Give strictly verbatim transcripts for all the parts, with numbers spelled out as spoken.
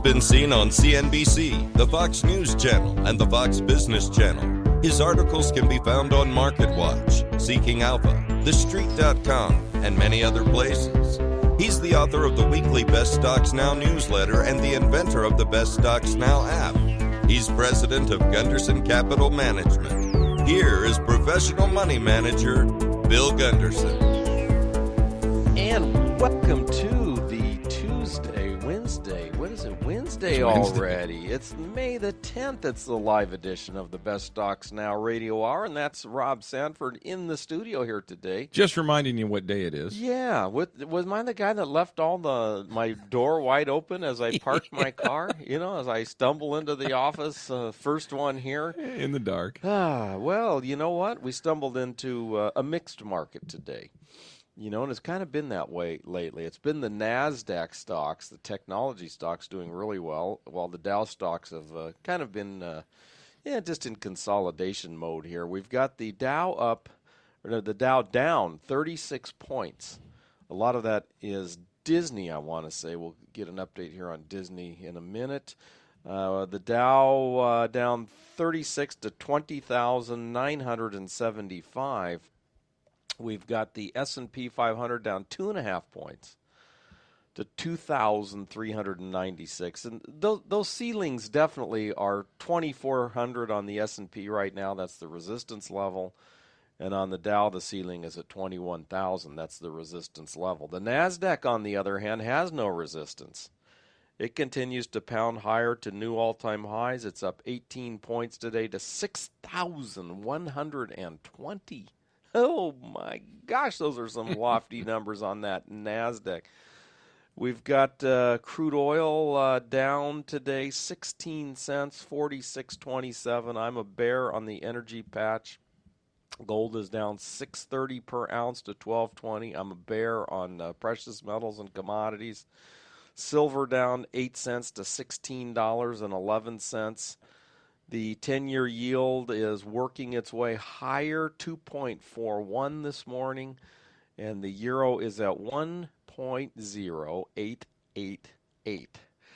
been seen on C N B C, the Fox News Channel, and the Fox Business Channel. His articles can be found on MarketWatch, Seeking Alpha, The Street dot com, and many other places. He's the author of the weekly Best Stocks Now newsletter and the inventor of the Best Stocks Now app. He's president of Gunderson Capital Management. Here is professional money manager, Bill Gunderson. And welcome to the Tuesday, Wednesday, what is it, Wednesday It's Wednesday. already. It's May the tenth. It's the live edition of the Best Stocks Now Radio Hour, and that's Rob Sanford in the studio here today. Just reminding you what day it is. Yeah, with, was mine the guy that left all the my door wide open as I parked my car? You know, as I stumble into the office, uh, first one here. In the dark. Ah, well, you know what? We stumbled into uh, a mixed market today. You know, and it's kind of been that way lately. It's been the NASDAQ stocks, the technology stocks, doing really well, while the Dow stocks have uh, kind of been, uh, yeah, just in consolidation mode here. We've got the Dow up, or no, the Dow down thirty-six points. A lot of that is Disney, I want to say. We'll get an update here on Disney in a minute. Uh, the Dow uh, down thirty-six to twenty thousand nine hundred seventy-five. We've got the S and P five hundred down two and a half points to two thousand three hundred ninety-six, and those, those ceilings definitely are twenty-four hundred on the S and P right now. That's the resistance level, and on the Dow, the ceiling is at twenty-one thousand. That's the resistance level. The NASDAQ, on the other hand, has no resistance. It continues to pound higher to new all-time highs. It's up eighteen points today to six thousand one hundred twenty. Oh, my gosh, those are some lofty numbers on that NASDAQ. We've got uh, crude oil uh, down today, sixteen cents, forty-six twenty-seven. I'm a bear on the energy patch. Gold is down six thirty per ounce to twelve twenty. I'm a bear on uh, precious metals and commodities. Silver down eight cents to sixteen dollars and eleven cents. The ten-year yield is working its way higher, two point four one this morning, and the euro is at one point zero eight eight eight.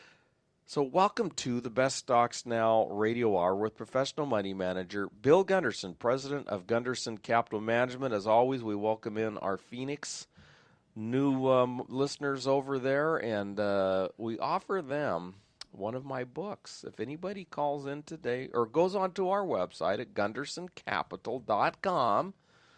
So welcome to the Best Stocks Now Radio Hour with professional money manager Bill Gunderson, president of Gunderson Capital Management. As always, we welcome in our Phoenix new um, listeners over there, and uh, we offer them one of my books. If anybody calls in today or goes onto our website at gunderson capital dot com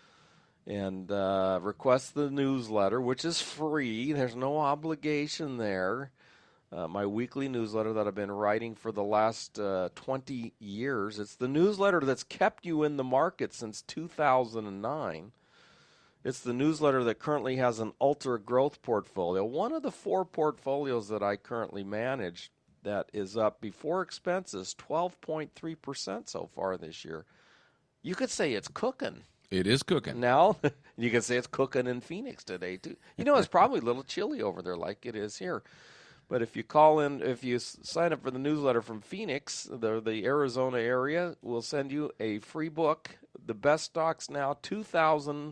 and uh, requests the newsletter, which is free, there's no obligation there. Uh, my weekly newsletter that I've been writing for the last uh, twenty years. It's the newsletter that's kept you in the market since two thousand nine. It's the newsletter that currently has an ultra growth portfolio. One of the four portfolios that I currently manage that is up before expenses twelve point three percent so far this year. You could say it's cooking. It is cooking. Now, you can say it's cooking in Phoenix today, too. You know, it's probably a little chilly over there like it is here. But if you call in, if you sign up for the newsletter from Phoenix, the, the Arizona area, we'll send you a free book, The Best Stocks Now two thousand.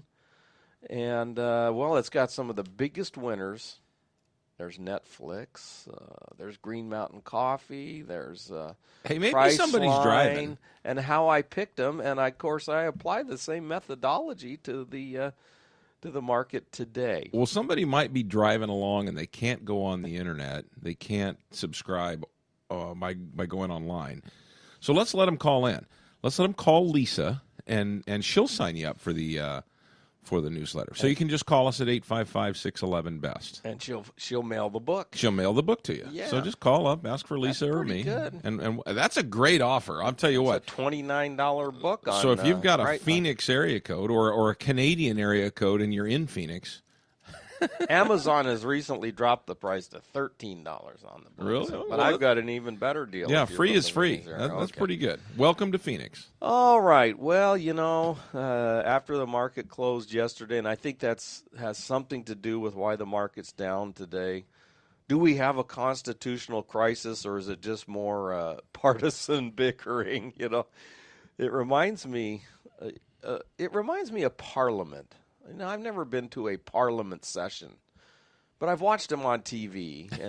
And, uh, well, it's got some of the biggest winners. There's Netflix. Uh, there's Green Mountain Coffee. There's uh, Hey, maybe somebody's Priceline, driving. and how I picked them. And I, of course, I applied the same methodology to the uh, to the market today. Well, somebody might be driving along and they can't go on the internet. They can't subscribe uh, by by going online. So let's let them call in. Let's let them call Lisa, and and she'll sign you up for the uh, for the newsletter. So you can just call us at eight five five, six one one, B E S T. And she'll she'll mail the book. She'll mail the book to you. Yeah. So just call up, ask for Lisa That's or pretty me. good. And and that's a great offer. I'll tell you It's what. a twenty-nine dollars book on So if you've got uh, a right, Phoenix area code or, or a Canadian area code and you're in Phoenix. Amazon has recently dropped the price to thirteen dollars on the book. Really? So, but Well, I've got an even better deal. Yeah, if you're free is looking free. at these there. That, that's Okay. pretty good. Welcome to Phoenix. All right. Well, you know, uh, after the market closed yesterday, and I think that's has something to do with why the market's down today. Do we have a constitutional crisis, or is it just more uh, partisan bickering? You know, it reminds me. Uh, uh, it reminds me of Parliament. You know, I've never been to a Parliament session, but I've watched them on T V, and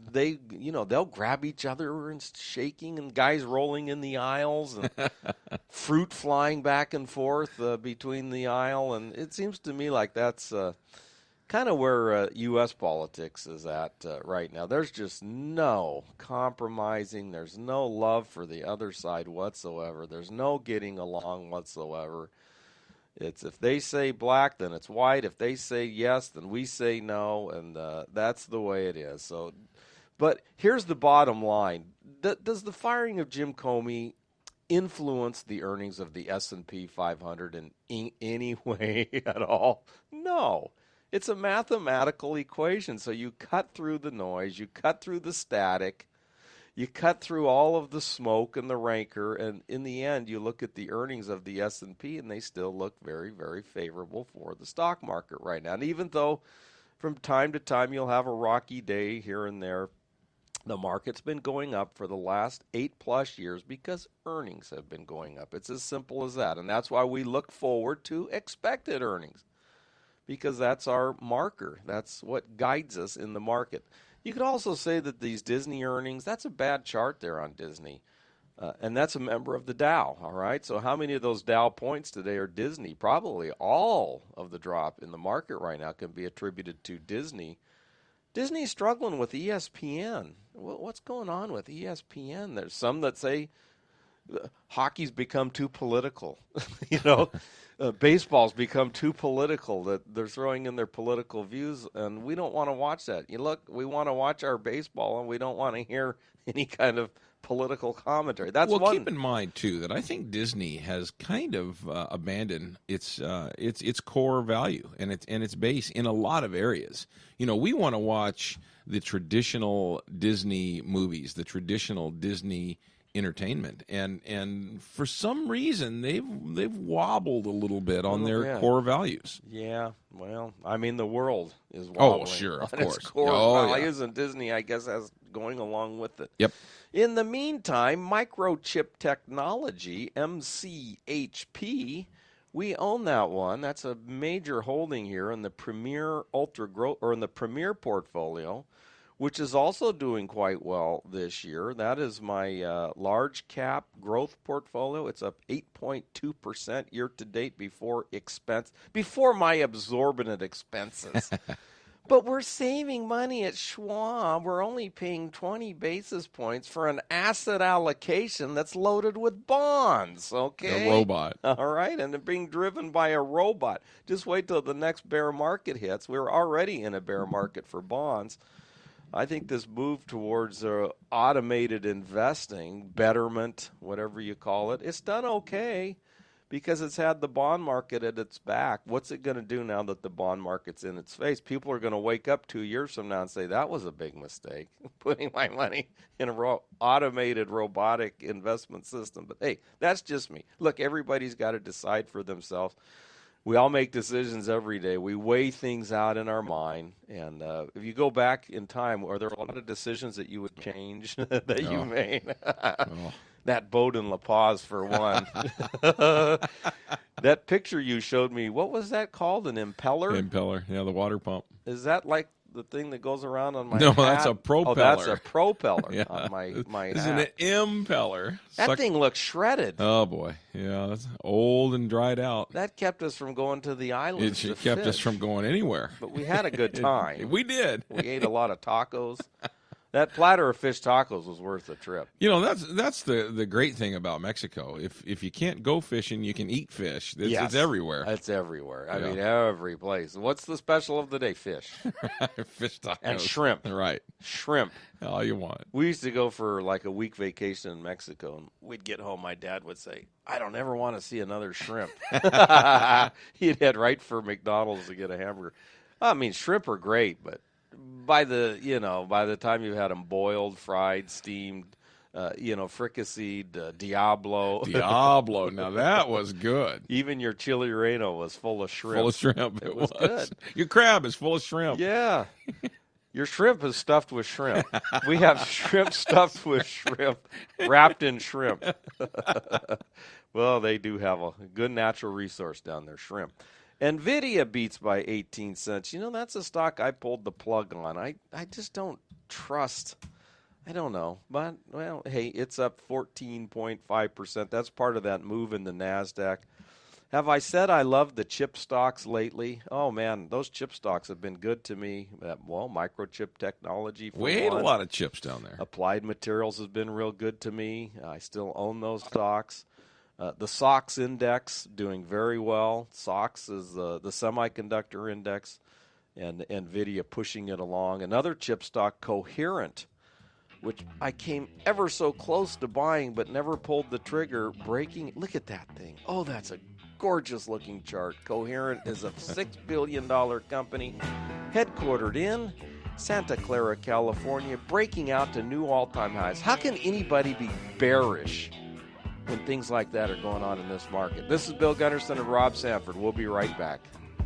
they, you know, they'll grab each other and shaking, and guys rolling in the aisles, and fruit flying back and forth uh, between the aisle. And it seems to me like that's uh, kind of where uh, U S politics is at uh, right now. There's just no compromising. There's no love for the other side whatsoever. There's no getting along whatsoever. It's if they say black, then it's white. If they say yes, then we say no, and uh, that's the way it is. So, but here's the bottom line: D- does the firing of Jim Comey influence the earnings of the S and P five hundred in, in any way at all? No. It's a mathematical equation. So you cut through the noise, you cut through the static, you cut through all of the smoke and the rancor, and in the end, you look at the earnings of the S and P, and they still look very, very favorable for the stock market right now. And even though from time to time you'll have a rocky day here and there, the market's been going up for the last eight-plus years because earnings have been going up. It's as simple as that, and that's why we look forward to expected earnings, because that's our marker. That's what guides us in the market. You could also say that these Disney earnings, that's a bad chart there on Disney. Uh, and that's a member of the Dow, all right? So how many of those Dow points today are Disney? Probably all of the drop in the market right now can be attributed to Disney. Disney's struggling with E S P N. What's going on with E S P N? There's some that say hockey's become too political. you know, uh, baseball's become too political, that they're throwing in their political views, and we don't want to watch that. You look, we want to watch our baseball, and we don't want to hear any kind of political commentary. That's well, one. Keep in mind too that I think Disney has kind of uh, abandoned its uh, its its core value and its and its base in a lot of areas. You know, we want to watch the traditional Disney movies, the traditional Disney entertainment, and and for some reason they've they've wobbled a little bit on their yeah. core values. Yeah, well, I mean the world is wobbling. Oh, sure, of on course. Its core oh, values, yeah. and Disney, I guess, has going along with it. Yep. In the meantime, Microchip Technology, M C H P, we own that one. That's a major holding here in the Premier Ultra Growth, or in the Premier portfolio, which is also doing quite well this year. That is my uh, large cap growth portfolio. It's up eight point two percent year to date before expense, before my absorbent expenses. But we're saving money at Schwab. We're only paying twenty basis points for an asset allocation that's loaded with bonds, okay? A robot. All right, and being driven by a robot. Just wait till the next bear market hits. We're already in a bear market for bonds. I think this move towards uh, automated investing, betterment, whatever you call it, it's done okay because it's had the bond market at its back. What's it going to do now that the bond market's in its face? People are going to wake up two years from now and say, that was a big mistake, putting my money in an ro- automated robotic investment system. But, hey, that's just me. Look, everybody's got to decide for themselves. We all make decisions every day. We weigh things out in our mind. And uh, if you go back in time, are there a lot of decisions that you would change that No. you made? Oh. That boat in La Paz, for one. That picture you showed me, what was that called? An impeller? Impeller, yeah, the water pump. Is that like the thing that goes around on my No, hat? that's a propeller. Oh, that's a propeller Yeah. on my, my This hat. is an impeller. That Suck- thing looks shredded. Oh, boy. Yeah, that's old and dried out. That kept us from going to the islands It to kept us fish. from going anywhere. But we had a good time. We did. We ate a lot of tacos. That platter of fish tacos was worth the trip. You know, that's that's the, the great thing about Mexico. If if you can't go fishing, you can eat fish. It's, Yes. it's everywhere. It's everywhere. I Yeah. mean, every place. What's the special of the day? Fish. Fish tacos. And shrimp. Right. Shrimp. All you want. We used to go for like a week vacation in Mexico, and we'd get home. My dad would say, I don't ever want to see another shrimp. He'd head right for McDonald's to get a hamburger. I mean, shrimp are great, but by the, you know, by the time you've had them boiled, fried, steamed, uh, you know, fricasseed, uh, Diablo. Diablo. Now, that was good. Even your chili relleno was full of shrimp. Full of shrimp. It, It was was. good. Your crab is full of shrimp. Yeah. Your shrimp is stuffed with shrimp. We have shrimp stuffed with shrimp, wrapped in shrimp. Well, they do have a good natural resource down there, shrimp. NVIDIA beats by eighteen cents. You know, that's a stock I pulled the plug on. I, I just don't trust. I don't know. But, well, hey, it's up fourteen point five percent. That's part of that move in the NASDAQ. Have I said I love the chip stocks lately? Oh, man, those chip stocks have been good to me. Uh, well, Microchip Technology. For We ate one. a lot of chips down there. Applied Materials has been real good to me. I still own those stocks. Uh, the S O X index doing very well. S O X is uh, the semiconductor index, and NVIDIA pushing it along. Another chip stock, Coherent, which I came ever so close to buying but never pulled the trigger, breaking. Look at that thing. Oh, that's a gorgeous-looking chart. Coherent is a six billion dollars company headquartered in Santa Clara, California, breaking out to new all-time highs. How can anybody be bearish when things like that are going on in this market? This is Bill Gunderson and Rob Sanford. We'll be right back.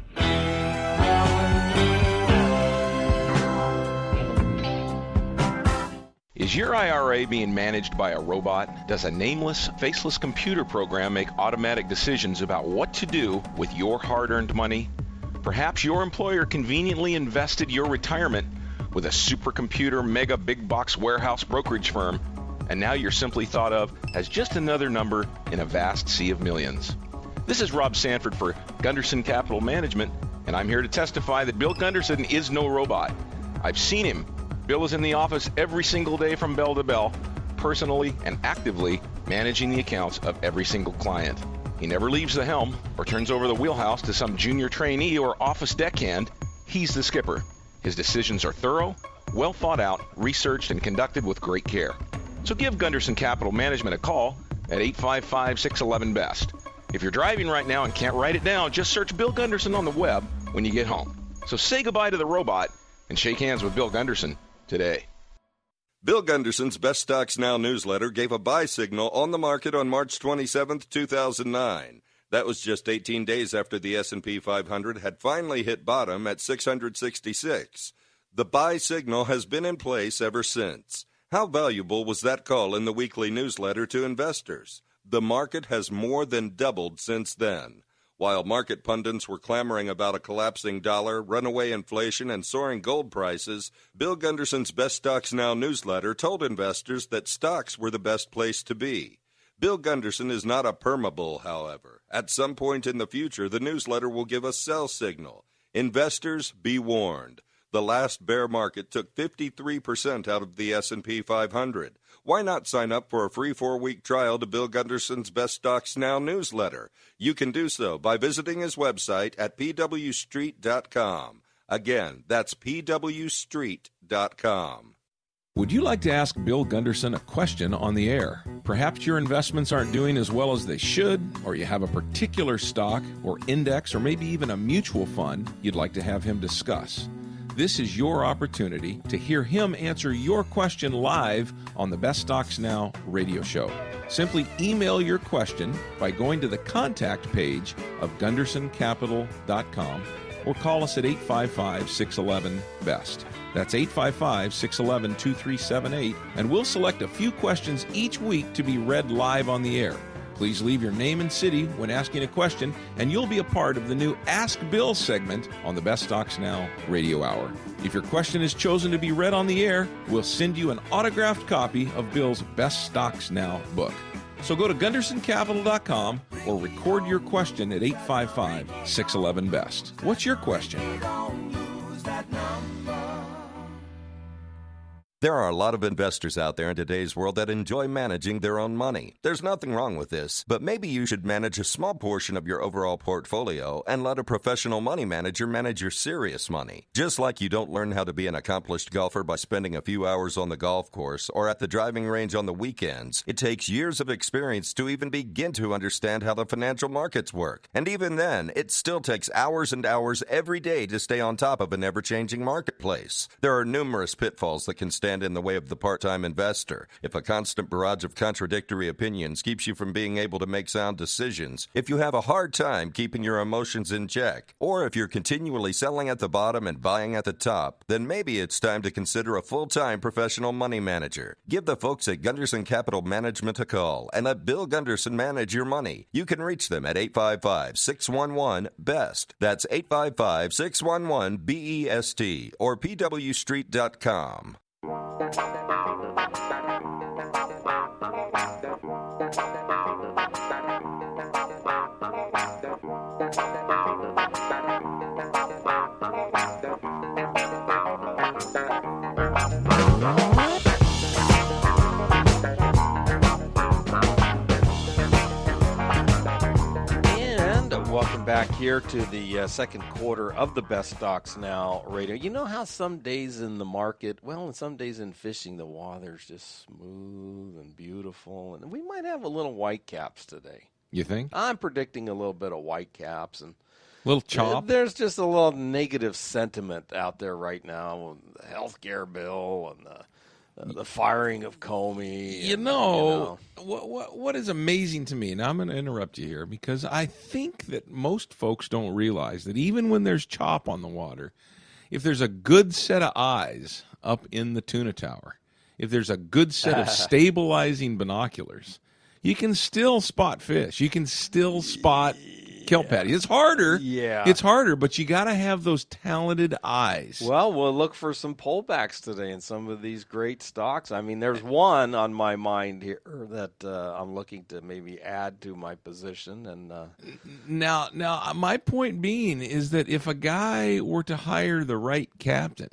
Is your I R A being managed by a robot? Does a nameless, faceless computer program make automatic decisions about what to do with your hard-earned money? Perhaps your employer conveniently invested your retirement with a supercomputer mega big box warehouse brokerage firm, and now you're simply thought of as just another number in a vast sea of millions. This is Rob Sanford for Gunderson Capital Management, and I'm here to testify that Bill Gunderson is no robot. I've seen him. Bill is in the office every single day from bell to bell, personally and actively managing the accounts of every single client. He never leaves the helm or turns over the wheelhouse to some junior trainee or office deckhand. He's the skipper. His decisions are thorough, well thought out, researched, and conducted with great care. So give Gunderson Capital Management a call at eight five five, six one one, B E S T. If you're driving right now and can't write it down, just search Bill Gunderson on the web when you get home. So say goodbye to the robot and shake hands with Bill Gunderson today. Bill Gunderson's Best Stocks Now newsletter gave a buy signal on the market on March twenty-seventh, two thousand nine. That was just eighteen days after the S and P five hundred had finally hit bottom at six hundred sixty-six. The buy signal has been in place ever since. How valuable was that call in the weekly newsletter to investors? The market has more than doubled since then. While market pundits were clamoring about a collapsing dollar, runaway inflation, and soaring gold prices, Bill Gunderson's Best Stocks Now newsletter told investors that stocks were the best place to be. Bill Gunderson is not a permabull, however. At some point in the future, the newsletter will give a sell signal. Investors, be warned. The last bear market took fifty-three percent out of the S and P five hundred. Why not sign up for a free four-week trial to Bill Gunderson's Best Stocks Now newsletter? You can do so by visiting his website at p w street dot com. Again, that's p w street dot com. Would you like to ask Bill Gunderson a question on the air? Perhaps your investments aren't doing as well as they should, or you have a particular stock or index or maybe even a mutual fund you'd like to have him discuss. This is your opportunity to hear him answer your question live on the Best Stocks Now radio show. Simply email your question by going to the contact page of gunderson capital dot com or call us at eight five five, six one one, B E S T. That's eight five five, six one one, two three seven eight, and we'll select a few questions each week to be read live on the air. Please leave your name and city when asking a question, and you'll be a part of the new Ask Bill segment on the Best Stocks Now radio hour. If your question is chosen to be read on the air, we'll send you an autographed copy of Bill's Best Stocks Now book. So go to gunderson capital dot com or record your question at eight five five, six one one, B E S T. What's your question? There are a lot of investors out there in today's world that enjoy managing their own money. There's nothing wrong with this, but maybe you should manage a small portion of your overall portfolio and let a professional money manager manage your serious money. Just like you don't learn how to be an accomplished golfer by spending a few hours on the golf course or at the driving range on the weekends, it takes years of experience to even begin to understand how the financial markets work. And even then, it still takes hours and hours every day to stay on top of an ever-changing marketplace. There are numerous pitfalls that can stand stand in the way of the part-time investor, if a constant barrage of contradictory opinions keeps you from being able to make sound decisions, if you have a hard time keeping your emotions in check, or if you're continually selling at the bottom and buying at the top, then maybe it's time to consider a full-time professional money manager. Give the folks at Gunderson Capital Management a call and let Bill Gunderson manage your money. You can reach them at eight five five, six one one, B E S T. That's eight five five, six one one, B E S T or P W street dot com. Welcome back here to the uh, second quarter of the Best Stocks Now radio. You know how some days in the market, well, and some days in fishing, the water's just smooth and beautiful, and we might have a little white caps today. You think? I'm predicting a little bit of white caps and little chop. There's just a little negative sentiment out there right now with the healthcare bill and the Uh, the firing of Comey. You and, know, you know. What, what what is amazing to me, and I'm going to interrupt you here, because I think that most folks don't realize that even when there's chop on the water, if there's a good set of eyes up in the tuna tower, if there's a good set of stabilizing binoculars, you can still spot fish. You can still spot kelp patties. It's harder. Yeah. It's harder, but you got to have those talented eyes. Well, we'll look for some pullbacks today in some of these great stocks. I mean, there's one on my mind here that uh, I'm looking to maybe add to my position. And uh, now, now, my point being is that if a guy were to hire the right captain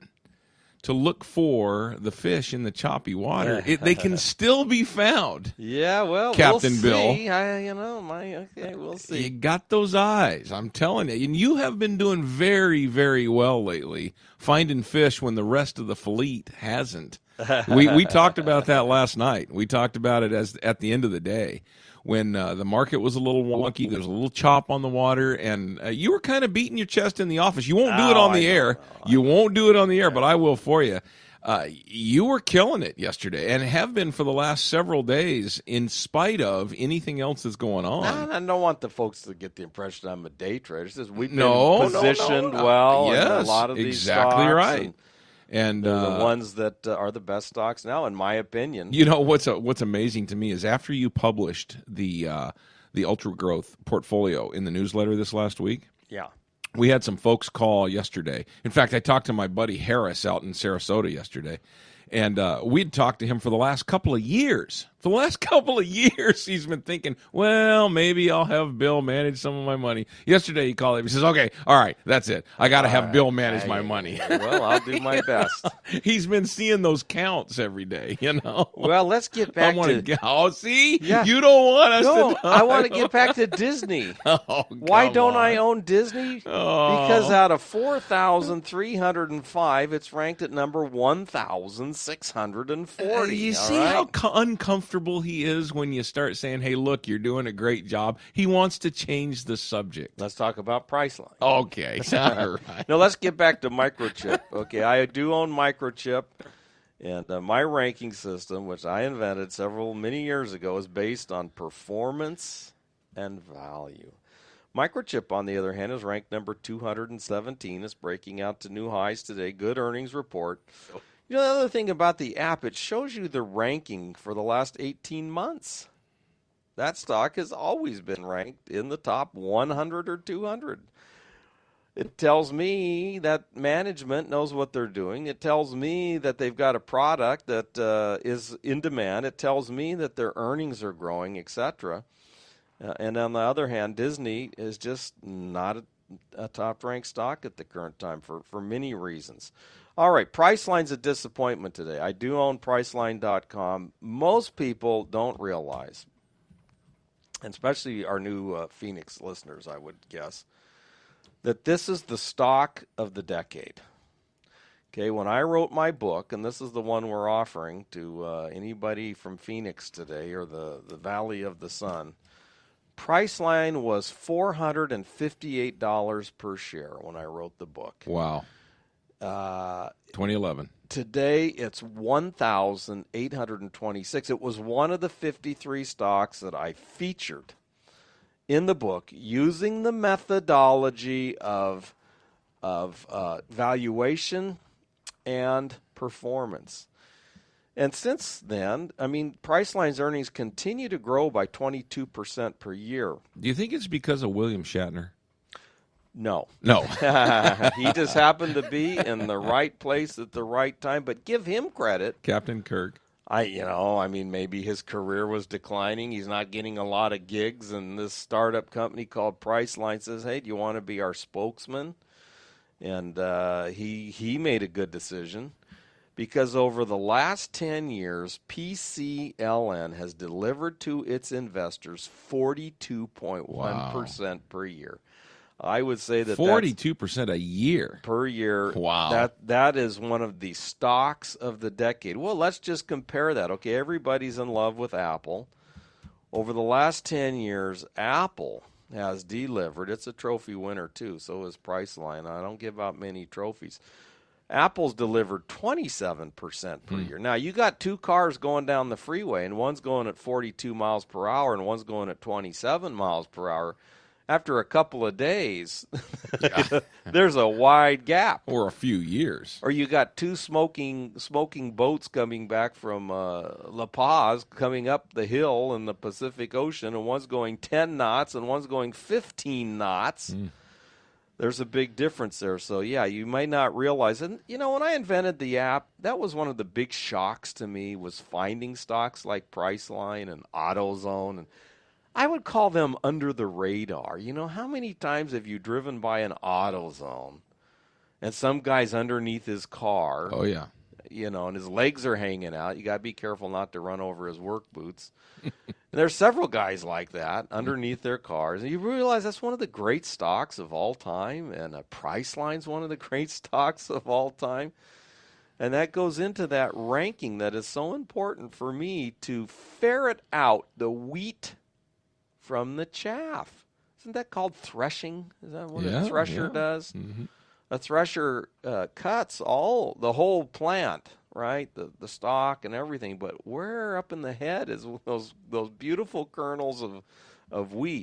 to look for the fish in the choppy water, it, they can still be found. Yeah, well, Captain we'll Bill. see. I, you know, my okay, we'll see. You got those eyes, I'm telling you. And you have been doing very, very well lately, finding fish when the rest of the fleet hasn't. we we talked about that last night. We talked about it as at the end of the day. When uh, the market was a little wonky, there was a little chop on the water, and uh, you were kind of beating your chest in the office. You won't do oh, it on the I air. know. You won't do it on the air, but I will for you. Uh, you were killing it yesterday, and have been for the last several days, in spite of anything else that's going on. I, I don't want the folks to get the impression I'm a day trader. It's just we've been no, positioned no, no, no. well Yes, in a lot of these exactly stocks, right. And, And They're uh, the ones that uh, are the best stocks now, in my opinion. You know what's uh, what's amazing to me is after you published the uh, the Ultra Growth portfolio in the newsletter this last week. Yeah, we had some folks call yesterday. In fact, I talked to my buddy Harris out in Sarasota yesterday, and uh, we'd talked to him for the last couple of years. For the last couple of years, he's been thinking, well, maybe I'll have Bill manage some of my money. Yesterday, he called him. He says, okay, all right, that's it. I got to have right, Bill manage I, my money. Well, I'll do my best. He's been seeing those counts every day, you know. Well, let's get back I want to... to oh, see? Yeah. You don't want us no, to... I want to get back to Disney. Oh, Why come don't on. I own Disney? Oh. Because out of four thousand three hundred five, it's ranked at number one thousand six hundred forty. Uh, you all see right? how co- uncomfortable he is when you start saying, hey, look, you're doing a great job. He wants to change the subject. Let's talk about Priceline. Okay. All right. No, let's get back to Microchip. Okay, I do own Microchip, and uh, my ranking system, which I invented several, many years ago, is based on performance and value. Microchip, on the other hand, is ranked number two hundred seventeen. It's breaking out to new highs today. Good earnings report. You know, the other thing about the app, it shows you the ranking for the last eighteen months. That stock has always been ranked in the top one hundred or two hundred. It tells me that management knows what they're doing. It tells me that they've got a product that uh, is in demand. It tells me that their earnings are growing, et cetera. Uh, and on the other hand, Disney is just not a, a top-ranked stock at the current time for, for many reasons. All right, Priceline's a disappointment today. I do own Priceline dot com. Most people don't realize, and especially our new uh, Phoenix listeners, I would guess, that this is the stock of the decade. Okay, when I wrote my book, and this is the one we're offering to uh, anybody from Phoenix today or the, the Valley of the Sun, Priceline was four hundred fifty-eight dollars per share when I wrote the book. Wow. Uh, twenty eleven. Today, it's one thousand eight hundred twenty-six. It was one of the fifty-three stocks that I featured in the book using the methodology of, of uh, valuation and performance. And since then, I mean, Priceline's earnings continue to grow by twenty-two percent per year. Do you think it's because of William Shatner? No. No. He just happened to be in the right place at the right time, but give him credit. Captain Kirk. I, you know, I mean, maybe his career was declining. He's not getting a lot of gigs, and this startup company called Priceline says, hey, do you want to be our spokesman? And uh, he he made a good decision. Because over the last ten years, P C L N has delivered to its investors forty-two point one percent wow. per year. I would say that forty-two percent a year. Per year. Wow. That, that is one of the stocks of the decade. Well, let's just compare that. Okay, everybody's in love with Apple. Over the last ten years, Apple has delivered. It's a trophy winner, too. So is Priceline. I don't give out many trophies. Apple's delivered twenty-seven percent per hmm. year. Now, you got two cars going down the freeway, and one's going at forty-two miles per hour, and one's going at twenty-seven miles per hour. After a couple of days, yeah. there's a wide gap. Or a few years. Or you got two smoking smoking boats coming back from uh, La Paz, coming up the hill in the Pacific Ocean, and one's going ten knots, and one's going fifteen knots. Mm. There's a big difference there. So, yeah, you might not realize. And, you know, when I invented the app, that was one of the big shocks to me was finding stocks like Priceline and AutoZone. And I would call them under the radar. You know, how many times have you driven by an AutoZone and some guy's underneath his car? Oh, yeah. You know, and his legs are hanging out. You got to be careful not to run over his work boots. And there's several guys like that underneath their cars. And you realize that's one of the great stocks of all time. And a Priceline's one of the great stocks of all time. And that goes into that ranking that is so important for me to ferret out the wheat from the chaff. Isn't that called threshing? Is that what yeah, a thresher yeah. does? Mm-hmm. A thresher uh, cuts all the whole plant, right? The the stalk and everything. But where up in the head is those those beautiful kernels of of wheat.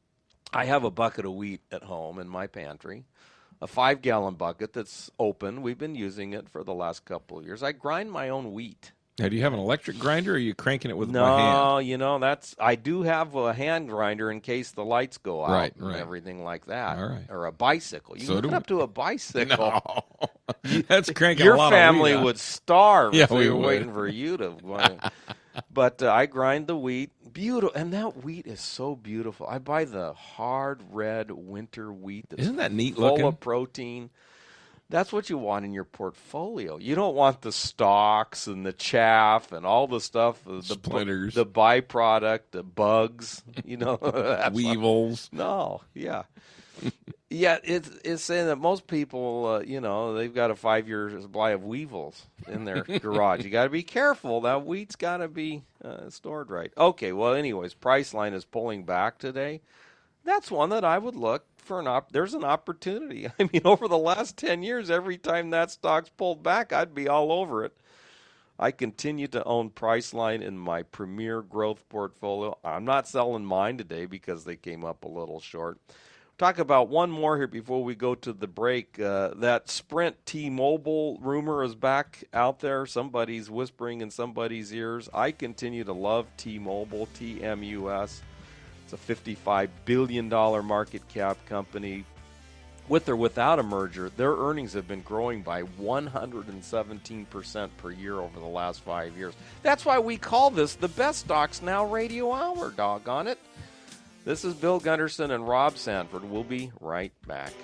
I have a bucket of wheat at home in my pantry, a five gallon bucket that's open. We've been using it for the last couple of years. I grind my own wheat. Now, do you have an electric grinder, or are you cranking it with no, my hand? No, you know, that's I do have a hand grinder in case the lights go out right, and right. everything like that. All right. Or a bicycle. You so can hook it up to a bicycle. No. That's cranking Your a lot family of wheat would starve yeah, if we they were would. waiting for you to. But uh, I grind the wheat. Beautiful. And that wheat is so beautiful. I buy the hard red winter wheat that's Isn't that neat full looking? of protein. That's what you want in your portfolio. You don't want the stalks and the chaff and all the stuff, the splitters, the byproduct, the bugs, you know, weevils. No, yeah, yeah. It's it's saying that most people, uh, you know, they've got a five-year supply of weevils in their garage. You got to be careful. That wheat's got to be uh, stored right. Okay. Well, anyways, Priceline is pulling back today. That's one that I would look for an op. There's an opportunity. I mean, over the last ten years, every time that stock's pulled back, I'd be all over it. I continue to own Priceline in my premier growth portfolio. I'm not selling mine today because they came up a little short. Talk about one more here before we go to the break. Uh, that Sprint T-Mobile rumor is back out there. Somebody's whispering in somebody's ears. I continue to love T-Mobile, T M U S. It's a fifty-five billion dollars market cap company. With or without a merger, their earnings have been growing by one hundred seventeen percent per year over the last five years. That's why we call this the Best Stocks Now Radio Hour, doggone it. This is Bill Gunderson and Rob Sanford. We'll be right back.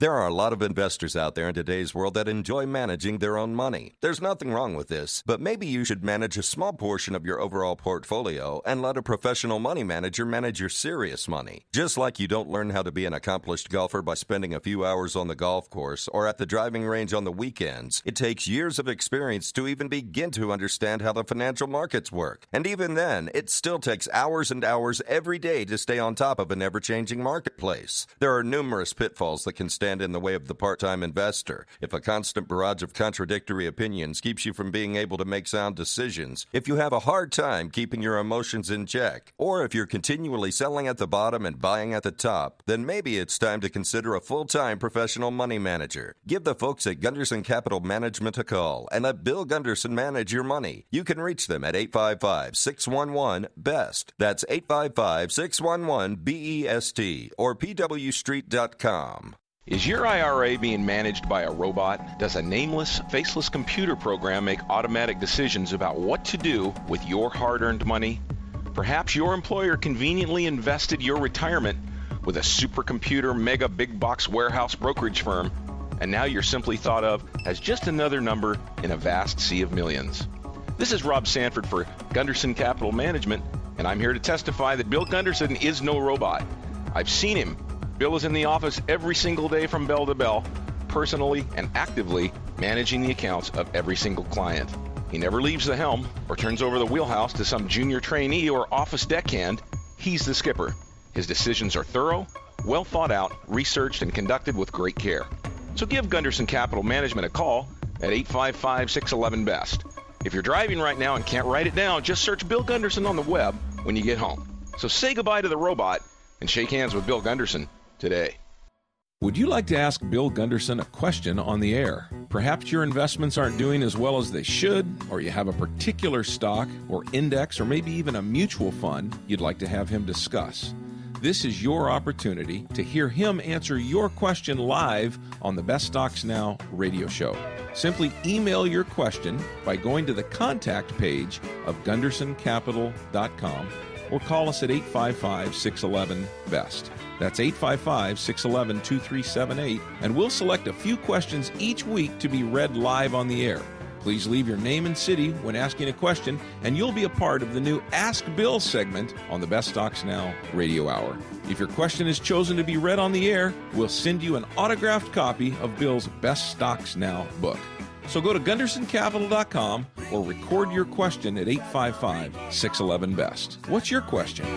There are a lot of investors out there in today's world that enjoy managing their own money. There's nothing wrong with this, but maybe you should manage a small portion of your overall portfolio and let a professional money manager manage your serious money. Just like you don't learn how to be an accomplished golfer by spending a few hours on the golf course or at the driving range on the weekends, it takes years of experience to even begin to understand how the financial markets work. And even then, it still takes hours and hours every day to stay on top of an ever-changing marketplace. There are numerous pitfalls that can stand in the way of the part-time investor. If a constant barrage of contradictory opinions keeps you from being able to make sound decisions, if you have a hard time keeping your emotions in check, or if you're continually selling at the bottom and buying at the top, then maybe it's time to consider a full-time professional money manager. Give the folks at Gunderson Capital Management a call and let Bill Gunderson manage your money. You can reach them at eight five five, six one one, B E S T. That's eight five five, six one one, B E S T or P W street dot com. Is your I R A being managed by a robot? Does a nameless, faceless computer program make automatic decisions about what to do with your hard-earned money? Perhaps your employer conveniently invested your retirement with a supercomputer mega big box warehouse brokerage firm, and now you're simply thought of as just another number in a vast sea of millions. This is Rob Sanford for Gunderson Capital Management, and I'm here to testify that Bill Gunderson is no robot. I've seen him. Bill is in the office every single day from bell to bell, personally and actively managing the accounts of every single client. He never leaves the helm or turns over the wheelhouse to some junior trainee or office deckhand. He's the skipper. His decisions are thorough, well thought out, researched, and conducted with great care. So give Gunderson Capital Management a call at eight five five, six one one, B E S T. If you're driving right now and can't write it down, just search Bill Gunderson on the web when you get home. So say goodbye to the robot and shake hands with Bill Gunderson today. Would you like to ask Bill Gunderson a question on the air? Perhaps your investments aren't doing as well as they should, or you have a particular stock or index or maybe even a mutual fund you'd like to have him discuss. This is your opportunity to hear him answer your question live on the Best Stocks Now radio show. Simply email your question by going to the contact page of gunderson capital dot com or call us at eight five five, six one one, B E S T. That's eight five five, six one one, two three seven eight, and we'll select a few questions each week to be read live on the air. Please leave your name and city when asking a question, and you'll be a part of the new Ask Bill segment on the Best Stocks Now radio hour. If your question is chosen to be read on the air, we'll send you an autographed copy of Bill's Best Stocks Now book. So go to gunderson capital dot com or record your question at eight five five, six one one, B E S T. What's your question?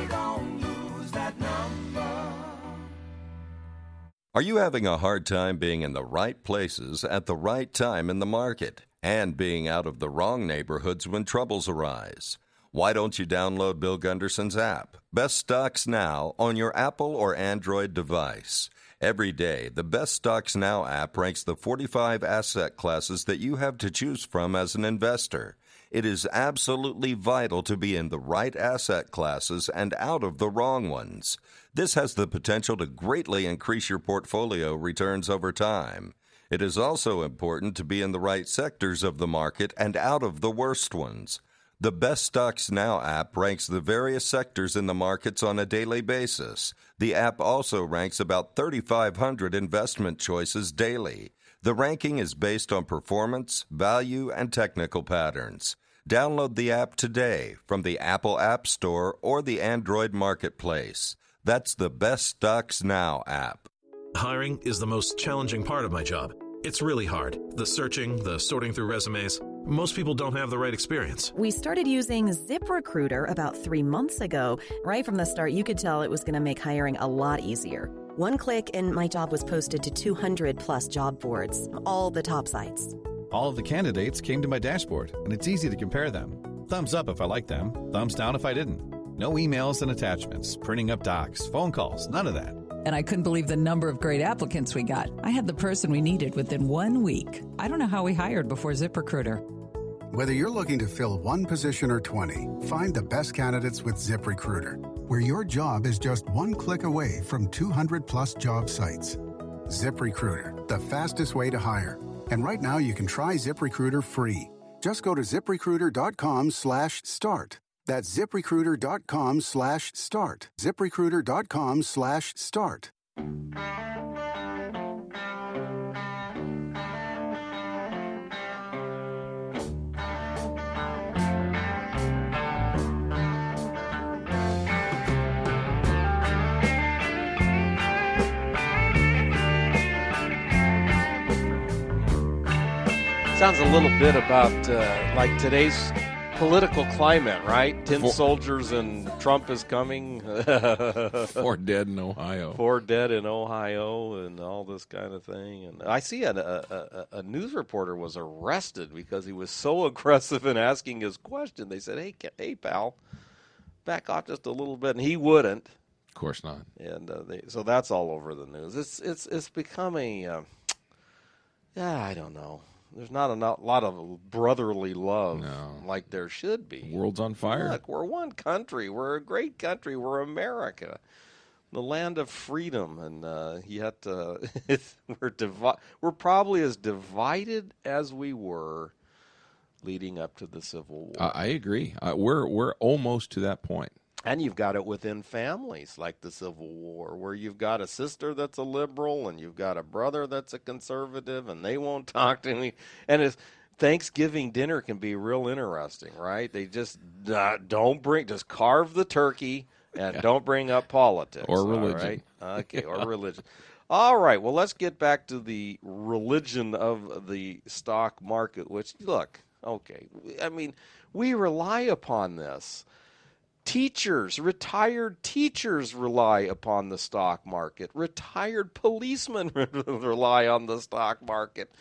Are you having a hard time being in the right places at the right time in the market and being out of the wrong neighborhoods when troubles arise? Why don't you download Bill Gunderson's app, Best Stocks Now, on your Apple or Android device? Every day, the Best Stocks Now app ranks the forty-five asset classes that you have to choose from as an investor. It is absolutely vital to be in the right asset classes and out of the wrong ones. This has the potential to greatly increase your portfolio returns over time. It is also important to be in the right sectors of the market and out of the worst ones. The Best Stocks Now app ranks the various sectors in the markets on a daily basis. The app also ranks about thirty-five hundred investment choices daily. The ranking is based on performance, value, and technical patterns. Download the app today from the Apple App Store or the Android Marketplace. That's the Best Stocks Now app. Hiring is the most challenging part of my job. It's really hard. The searching, the sorting through resumes. Most people don't have the right experience. We started using ZipRecruiter about three months ago. Right from the start, you could tell it was going to make hiring a lot easier. One click and my job was posted to two hundred plus job boards, all the top sites. All of the candidates came to my dashboard, and it's easy to compare them. Thumbs up if I liked them, thumbs down if I didn't. No emails and attachments, printing up docs, phone calls, none of that. And I couldn't believe the number of great applicants we got. I had the person we needed within one week. I don't know how we hired before ZipRecruiter. Whether you're looking to fill one position or twenty, find the best candidates with ZipRecruiter, where your job is just one click away from two hundred plus job sites. ZipRecruiter, the fastest way to hire. And right now you can try ZipRecruiter free. Just go to ZipRecruiter.com slash start. That's ZipRecruiter.com slash start. ZipRecruiter.com slash start. Sounds a little bit about uh, like today's political climate, right? Tin Four, soldiers and Trump is coming. Four dead in Ohio. Four dead in Ohio and all this kind of thing. And I see a, a, a, a news reporter was arrested because he was so aggressive in asking his question. They said, hey, hey, pal, back off just a little bit. And he wouldn't. Of course not. And uh, they, so that's all over the news. It's it's it's becoming, uh, yeah, I don't know. There's not a not, lot of brotherly love no. like there should be. The world's on fire. Look, we're one country. We're a great country. We're America, the land of freedom. And uh, yet uh, we're divi- we're probably as divided as we were leading up to the Civil War. Uh, I agree. Uh, we're we're almost to that point. And you've got it within families like the Civil War, where you've got a sister that's a liberal and you've got a brother that's a conservative, and they won't talk to me. And it's, Thanksgiving dinner can be real interesting, right? They just uh, don't bring, just carve the turkey and yeah. don't bring up politics. Or religion. Right? Okay, or religion. All right, well, let's get back to the religion of the stock market, which, look, okay, I mean, we rely upon this. Teachers, retired teachers rely upon the stock market. Retired policemen rely on the stock market.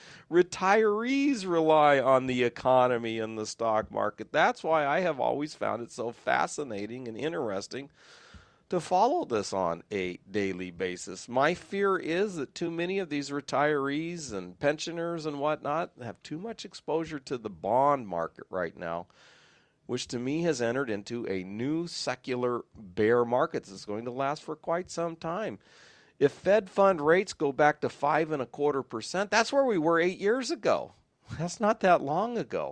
Retirees rely on the economy and the stock market. That's why I have always found it so fascinating and interesting to follow this on a daily basis. My fear is that too many of these retirees and pensioners and whatnot have too much exposure to the bond market right now, which to me has entered into a new secular bear market that's going to last for quite some time. If Fed fund rates go back to five and a quarter percent, that's where we were eight years ago. That's not that long ago.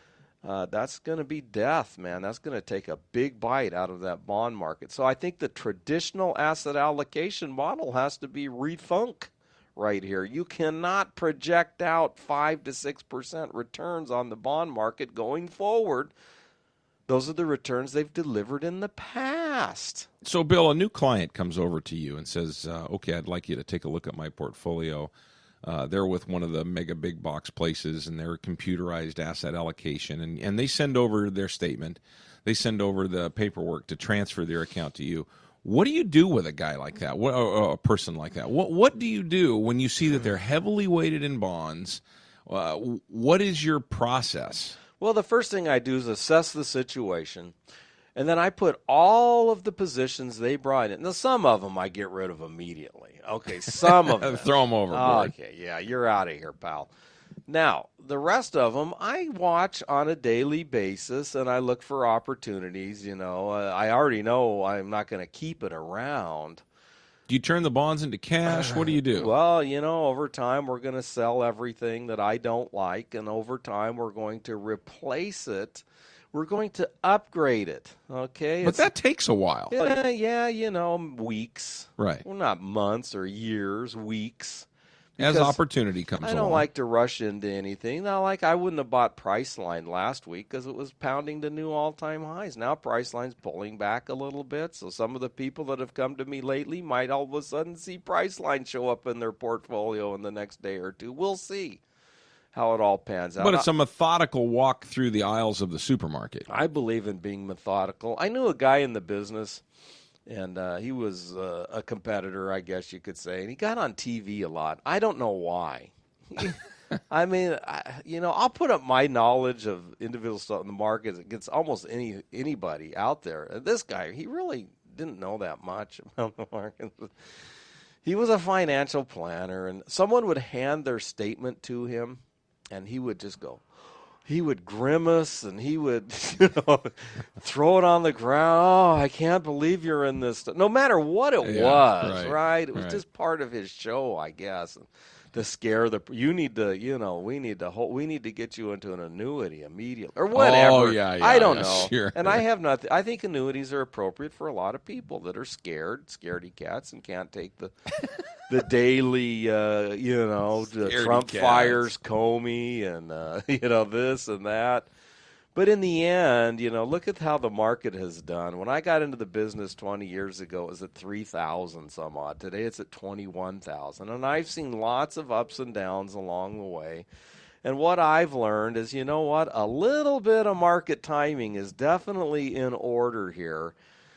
Uh, that's going to be death, man. That's going to take a big bite out of that bond market. So I think the traditional asset allocation model has to be rethunk right here. You cannot project out five to six percent returns on the bond market going forward. Those are the returns they've delivered in the past. So, Bill, a new client comes over to you and says, uh, okay, I'd like you to take a look at my portfolio. Uh, they're with one of the mega big box places, and they're computerized asset allocation. And, and they send over their statement. They send over the paperwork to transfer their account to you. What do you do with a guy like that, what, or a person like that? What, what do you do when you see that they're heavily weighted in bonds? Uh, what is your process? Well, the first thing I do is assess the situation, and then I put all of the positions they brought in. Now, some of them I get rid of immediately. Okay, some of them. Throw them overboard. Okay, yeah, you're out of here, pal. Now, the rest of them I watch on a daily basis, and I look for opportunities. You know, uh, I already know I'm not going to keep it around. Do you turn the bonds into cash? What do you do? Well, you know, over time we're going to sell everything that I don't like, and over time we're going to replace it. We're going to upgrade it, okay? But it's, that takes a while. Yeah, yeah, you know, weeks. Right. Well, not months or years, weeks. As opportunity comes along. I don't along. like to rush into anything. Now, like I wouldn't have bought Priceline last week because it was pounding to new all-time highs. Now Priceline's pulling back a little bit, so some of the people that have come to me lately might all of a sudden see Priceline show up in their portfolio in the next day or two. We'll see how it all pans out. But it's a methodical walk through the aisles of the supermarket. I believe in being methodical. I knew a guy in the business, and uh, he was uh, a competitor, I guess you could say, and he got on T V a lot. I don't know why. I mean, I, you know, I'll put up my knowledge of individual stuff in the market against almost any anybody out there. And this guy, he really didn't know that much about the market. He was a financial planner, and someone would hand their statement to him, and he would just go, he would grimace, and he would, you know, throw it on the ground. Oh, I can't believe you're in this. No matter what it yeah, was, right, right? It was right. just part of his show, I guess, to scare the. You need to, you know, we need to hold, we need to get you into an annuity immediately or whatever. Oh yeah, yeah I don't yeah, know. Sure. And I have not. I think annuities are appropriate for a lot of people that are scared, scaredy cats, and can't take the. The daily, uh, you know, the Trump cats. fires Comey and, uh, you know, this and that. But in the end, you know, look at how the market has done. When I got into the business twenty years ago, it was at three thousand some odd. Today it's at twenty-one thousand. And I've seen lots of ups and downs along the way. And what I've learned is, you know what, a little bit of market timing is definitely in order here.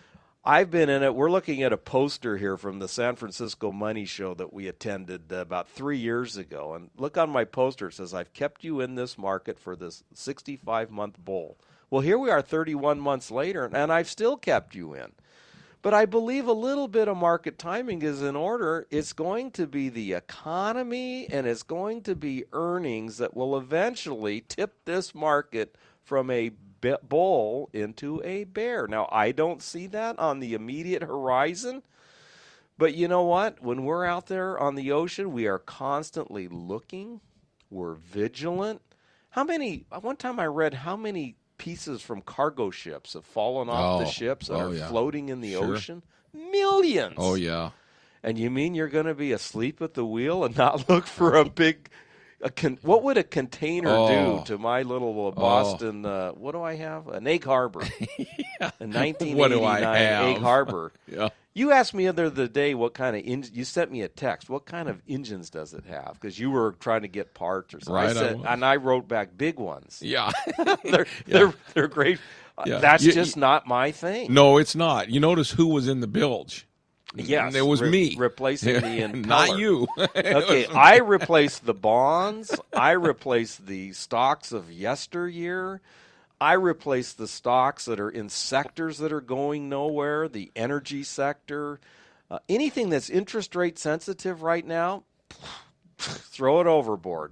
I've been in it. We're looking at a poster here from the San Francisco Money Show that we attended about three years ago. And look on my poster. It says, I've kept you in this market for this sixty-five month bull. Well, here we are thirty-one months later, and I've still kept you in. But I believe a little bit of market timing is in order. It's going to be the economy, and it's going to be earnings that will eventually tip this market from a bull into a bear. Now, I don't see that on the immediate horizon, but you know what? When we're out there on the ocean, we are constantly looking. We're vigilant. How many, one time I read how many pieces from cargo ships have fallen off oh, the ships and oh, are yeah. floating in the Sure. ocean? Millions. Oh, yeah. And you mean you're going to be asleep at the wheel and not look for a big A con- what would a container oh. do to my little uh, Boston, oh. uh, what do I have? An Egg Harbor. yeah. In nineteen eighty-nine, what do I have? Egg Harbor. yeah. You asked me the other day what kind of, en- you sent me a text, what kind of engines does it have? Because you were trying to get parts or something. Right, I said, I and I wrote back big ones. Yeah. they're, yeah. they're, they're great. Yeah. That's you, just you, not my thing. No, it's not. You notice who was in the bilge. Yes, it was re- me. Replacing the impeller. Not you. Okay, I replaced the bonds. I replaced the stocks of yesteryear. I replaced the stocks that are in sectors that are going nowhere, the energy sector. Uh, anything that's interest rate sensitive right now, throw it overboard.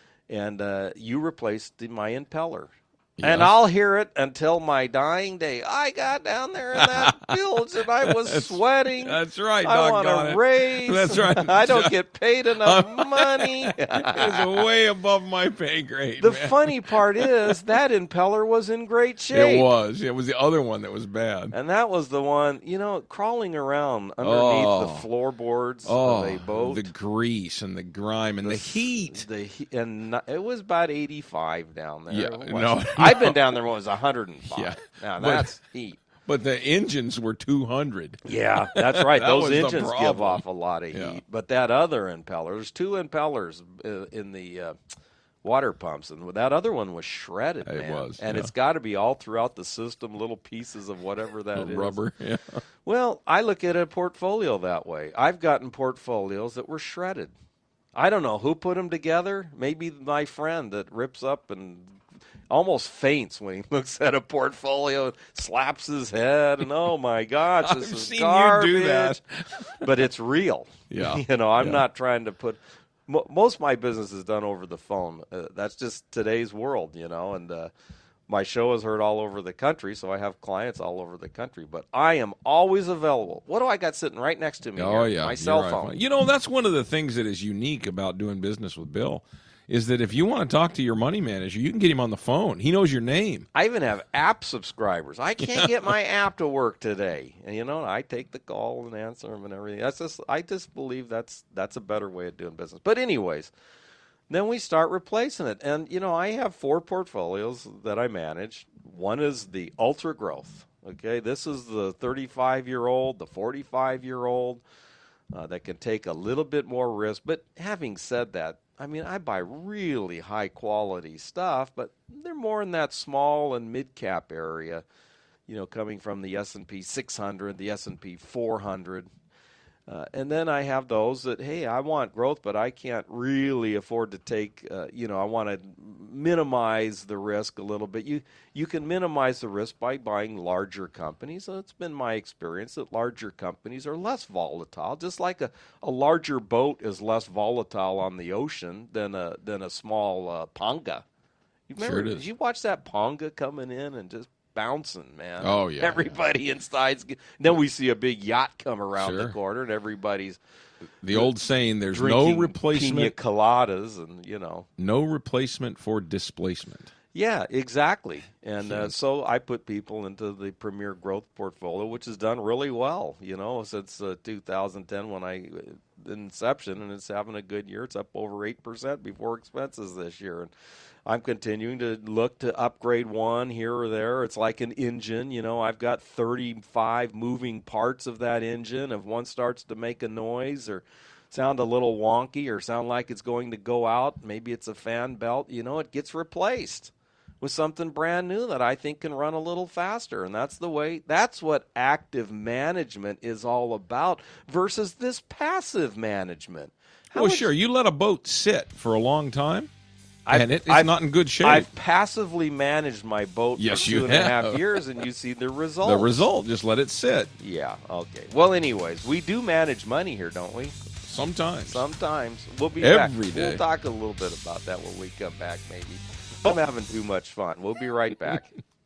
And uh, you replaced the, my impeller. Yes. And I'll hear it until my dying day. I got down there in that bilge and I was that's, sweating. That's right. I want a raise. That's right. I don't get paid enough money. It's way above my pay grade. The man. funny part is that impeller was in great shape. It was. It was the other one that was bad. And that was the one, you know, crawling around underneath oh. the floorboards oh, of a boat. The grease and the grime and the, the heat. The and it was about eighty-five down there. Yeah, no, no. I've been down there when it was one hundred five. Yeah. Now, that's but, heat. But the engines were two hundred. Yeah, that's right. that Those engines give off a lot of yeah. heat. But that other impeller, there's two impellers uh, in the uh, water pumps, and that other one was shredded, it man. was. And yeah. it's got to be all throughout the system, little pieces of whatever that is. Rubber, yeah. Well, I look at a portfolio that way. I've gotten portfolios that were shredded. I don't know who put them together. Maybe my friend that rips up and almost faints when he looks at a portfolio, slaps his head, and oh my gosh, this I've is seen garbage. You do that. But it's real. Yeah, you know, I'm yeah. not trying to put. Mo- most of my business is done over the phone. Uh, that's just today's world, you know. And uh, my show is heard all over the country, so I have clients all over the country. But I am always available. What do I got sitting right next to me? Oh here? yeah, my cell right. phone. You know, that's one of the things that is unique about doing business with Bill. Is that if you want to talk to your money manager, you can get him on the phone. He knows your name. I even have app subscribers. I can't get my app to work today, and you know, I take the call and answer them and everything. That's just, I just believe that's that's a better way of doing business. But anyways, then we start replacing it, and you know, I have four portfolios that I manage. One is the ultra growth. Okay, this is the thirty-five year old, the forty-five year old uh, that can take a little bit more risk. But having said that, I mean, I buy really high-quality stuff, but they're more in that small and mid-cap area, you know, coming from the S and P six hundred, the S and P four hundred. Uh, and then I have those that, hey, I want growth, but I can't really afford to take, uh, you know, I want to minimize the risk a little bit. You you can minimize the risk by buying larger companies. And it's been my experience that larger companies are less volatile, just like a, a larger boat is less volatile on the ocean than a than a small uh, panga. You remember, sure it is. Did you watch that panga coming in and just bouncing, man? Oh, yeah. Everybody yeah. inside's. Then we see a big yacht come around sure. the corner, and everybody's. The old saying, there's no replacement. Pina coladas, and, you know. No replacement for displacement. Yeah, exactly. And uh, so I put people into the Premier Growth portfolio, which has done really well, you know, since uh, two thousand ten when I inception, and it's having a good year. It's up over eight percent before expenses this year. And I'm continuing to look to upgrade one here or there. It's like an engine, you know. I've got thirty-five moving parts of that engine. If one starts to make a noise or sound a little wonky or sound like it's going to go out, maybe it's a fan belt, you know, it gets replaced with something brand new that I think can run a little faster. And that's the way, that's what active management is all about versus this passive management. How well, sure, you let a boat sit for a long time, I've, and it, it's I've, not in good shape. I've passively managed my boat yes, for two you and a have. half years, and you see the result. The result, just let it sit. Yeah, okay. Well, anyways, we do manage money here, don't we? Sometimes. Sometimes. We'll be Every back. day. We'll talk a little bit about that when we come back, maybe. I'm having too much fun. We'll be right back.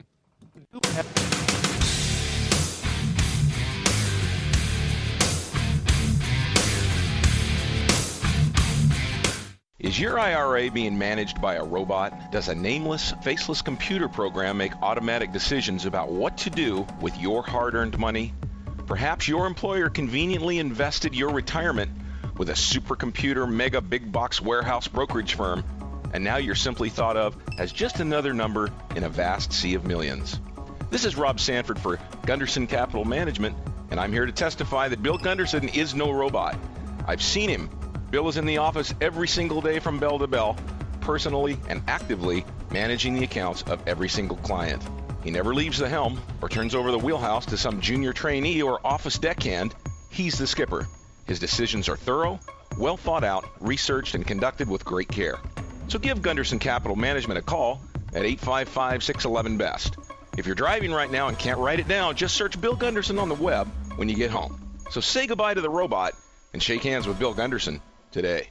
Is your I R A being managed by a robot? Does a nameless, faceless computer program make automatic decisions about what to do with your hard-earned money? Perhaps your employer conveniently invested your retirement with a supercomputer mega big box warehouse brokerage firm, and now you're simply thought of as just another number in a vast sea of millions. This is Rob Sanford for Gunderson Capital Management, and I'm here to testify that Bill Gunderson is no robot. I've seen him. Bill is in the office every single day from bell to bell, personally and actively managing the accounts of every single client. He never leaves the helm or turns over the wheelhouse to some junior trainee or office deckhand. He's the skipper. His decisions are thorough, well thought out, researched, and conducted with great care. So give Gunderson Capital Management a call at eight five five, six one one, B E S T. If you're driving right now and can't write it down, just search Bill Gunderson on the web when you get home. So say goodbye to the robot and shake hands with Bill Gunderson today.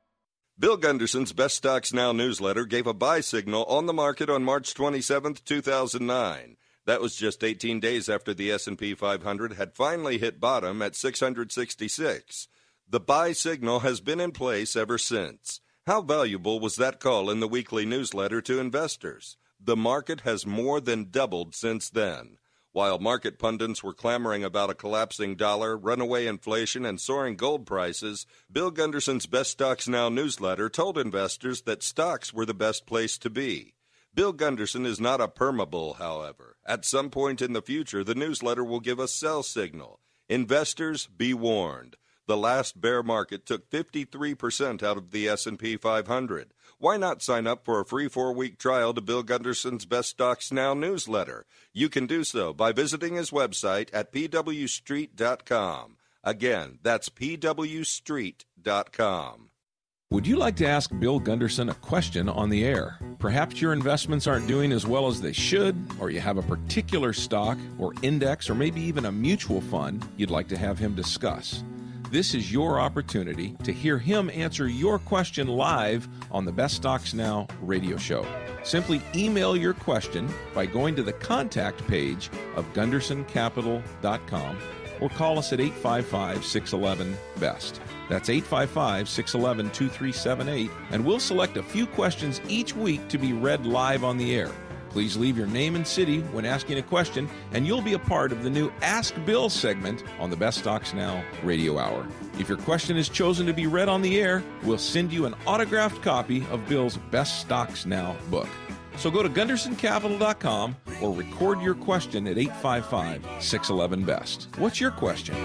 Bill Gunderson's Best Stocks Now newsletter gave a buy signal on the market on March twenty-seventh, two thousand nine. That was just eighteen days after the S and P five hundred had finally hit bottom at six hundred sixty-six. The buy signal has been in place ever since. How valuable was that call in the weekly newsletter to investors? The market has more than doubled since then. While market pundits were clamoring about a collapsing dollar, runaway inflation, and soaring gold prices, Bill Gunderson's Best Stocks Now newsletter told investors that stocks were the best place to be. Bill Gunderson is not a permabull, however. At some point in the future, the newsletter will give a sell signal. Investors, be warned. The last bear market took fifty-three percent out of the S and P five hundred. Why not sign up for a free four-week trial to Bill Gunderson's Best Stocks Now newsletter? You can do so by visiting his website at p w street dot com. Again, that's p w street dot com. Would you like to ask Bill Gunderson a question on the air? Perhaps your investments aren't doing as well as they should, or you have a particular stock or index or maybe even a mutual fund you'd like to have him discuss. This is your opportunity to hear him answer your question live on the Best Stocks Now radio show. Simply email your question by going to the contact page of gunderson capital dot com or call us at eight five five, six one one, B E S T. That's eight five five, six one one, two three seven eight, and we'll select a few questions each week to be read live on the air. Please leave your name and city when asking a question, and you'll be a part of the new Ask Bill segment on the Best Stocks Now radio hour. If your question is chosen to be read on the air, we'll send you an autographed copy of Bill's Best Stocks Now book. So go to gunderson capital dot com or record your question at eight five five, six one one, B E S T. What's your question?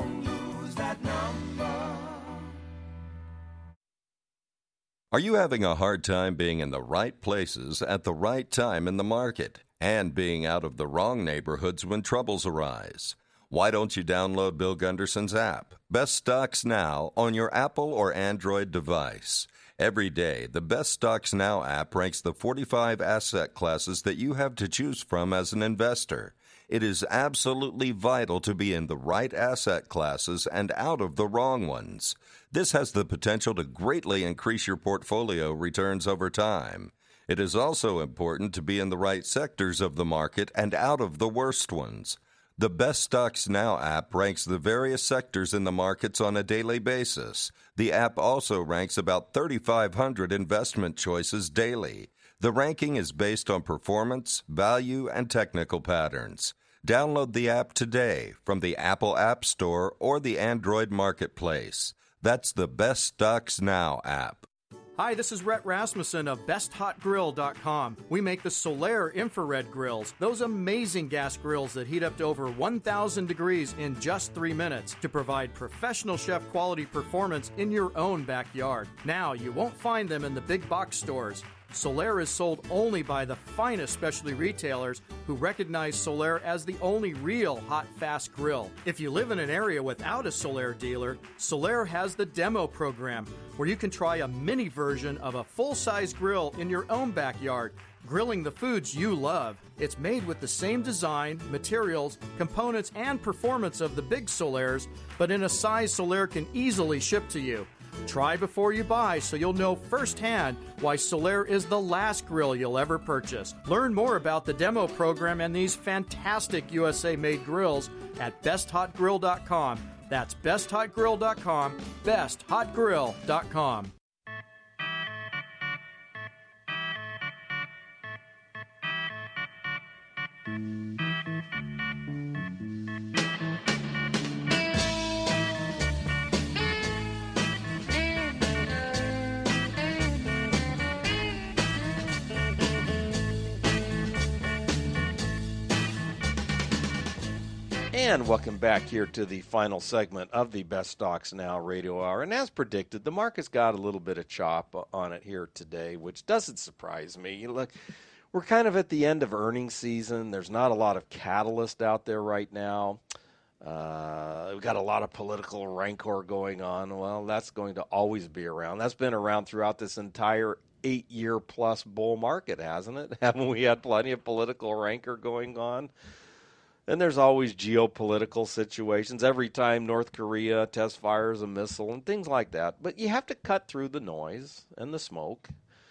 Are you having a hard time being in the right places at the right time in the market and being out of the wrong neighborhoods when troubles arise? Why don't you download Bill Gunderson's app, Best Stocks Now, on your Apple or Android device? Every day, the Best Stocks Now app ranks the forty-five asset classes that you have to choose from as an investor. It is absolutely vital to be in the right asset classes and out of the wrong ones. This has the potential to greatly increase your portfolio returns over time. It is also important to be in the right sectors of the market and out of the worst ones. The Best Stocks Now app ranks the various sectors in the markets on a daily basis. The app also ranks about thirty-five hundred investment choices daily. The ranking is based on performance, value, and technical patterns. Download the app today from the Apple App Store or the Android Marketplace. That's the Best Stocks Now app. Hi, this is Rhett Rasmussen of best hot grill dot com. We make the Solaire infrared grills, those amazing gas grills that heat up to over one thousand degrees in just three minutes to provide professional chef quality performance in your own backyard. Now, you won't find them in the big box stores. Solaire is sold only by the finest specialty retailers who recognize Solaire as the only real hot, fast grill. If you live in an area without a Solaire dealer, Solaire has the demo program where you can try a mini version of a full-size grill in your own backyard, grilling the foods you love. It's made with the same design, materials, components, and performance of the big Solaires, but in a size Solaire can easily ship to you. Try before you buy so you'll know firsthand why Solaire is the last grill you'll ever purchase. Learn more about the demo program and these fantastic U S A-made grills at best hot grill dot com. That's best hot grill dot com, best hot grill dot com. And welcome back here to the final segment of the Best Stocks Now Radio Hour. And as predicted, the market's got a little bit of chop on it here today, which doesn't surprise me. Look, we're kind of at the end of earnings season. There's not a lot of catalyst out there right now. Uh, we've got a lot of political rancor going on. Well, that's going to always be around. That's been around throughout this entire eight-year-plus bull market, hasn't it? Haven't we had plenty of political rancor going on? And there's always geopolitical situations. Every time North Korea test fires a missile and things like that. But you have to cut through the noise and the smoke.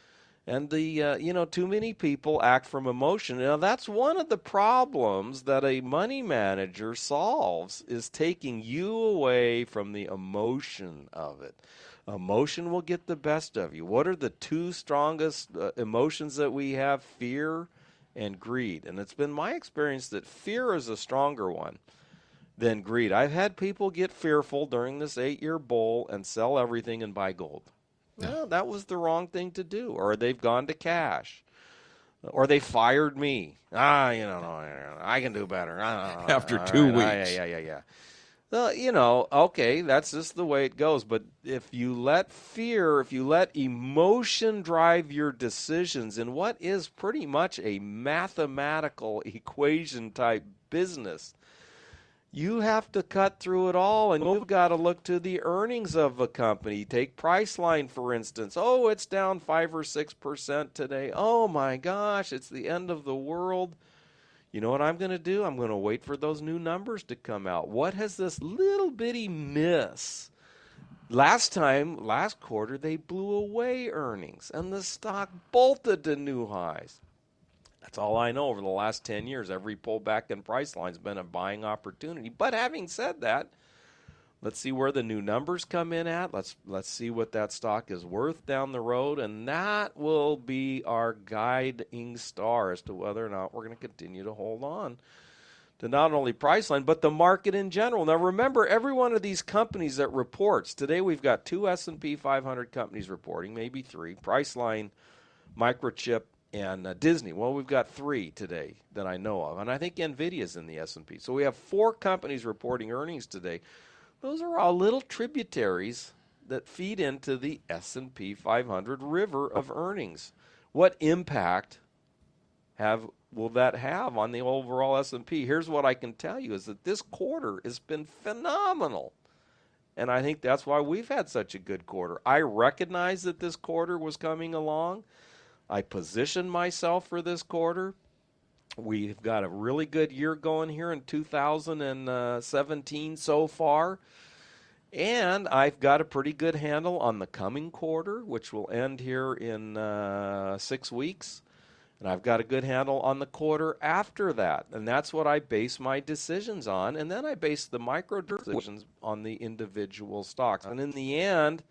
And the, uh, you know, too many people act from emotion. Now, that's one of the problems that a money manager solves, is taking you away from the emotion of it. Emotion will get the best of you. What are the two strongest uh, emotions that we have? Fear and greed. And it's been my experience that fear is a stronger one than greed. I've had people get fearful during this eight-year bull and sell everything and buy gold. Well, that was the wrong thing to do. Or they've gone to cash. Or they fired me. Ah, you know, I can do better. Ah, After two right. weeks. Ah, yeah, yeah, yeah, yeah. Well, you know, okay, that's just the way it goes. But if you let fear, if you let emotion drive your decisions in what is pretty much a mathematical equation type business, you have to cut through it all, and you've got to look to the earnings of a company. Take Priceline, for instance. Oh, it's down five or six percent today. Oh, my gosh, it's the end of the world. You know what I'm going to do? I'm going to wait for those new numbers to come out. What has this little bitty miss? Last time, last quarter, they blew away earnings, and the stock bolted to new highs. That's all I know over the last ten years. Every pullback in Priceline has been a buying opportunity. But having said that, let's see where the new numbers come in at. Let's let's see what that stock is worth down the road, and that will be our guiding star as to whether or not we're going to continue to hold on to not only Priceline, but the market in general. Now, remember, every one of these companies that reports, today we've got two S and P five hundred companies reporting, maybe three, Priceline, Microchip, and uh, Disney. Well, we've got three today that I know of, and I think NVIDIA's in the S and P. So we have four companies reporting earnings today. Those are all little tributaries that feed into the S and P five hundred river of earnings. What impact have will that have on the overall S and P? Here's what I can tell you is that this quarter has been phenomenal. And I think that's why we've had such a good quarter. I recognize that this quarter was coming along. I positioned myself for this quarter. We've got a really good year going here in two thousand seventeen so far. And I've got a pretty good handle on the coming quarter, which will end here in uh, six weeks. And I've got a good handle on the quarter after that. And that's what I base my decisions on. And then I base the micro decisions on the individual stocks. And in the end,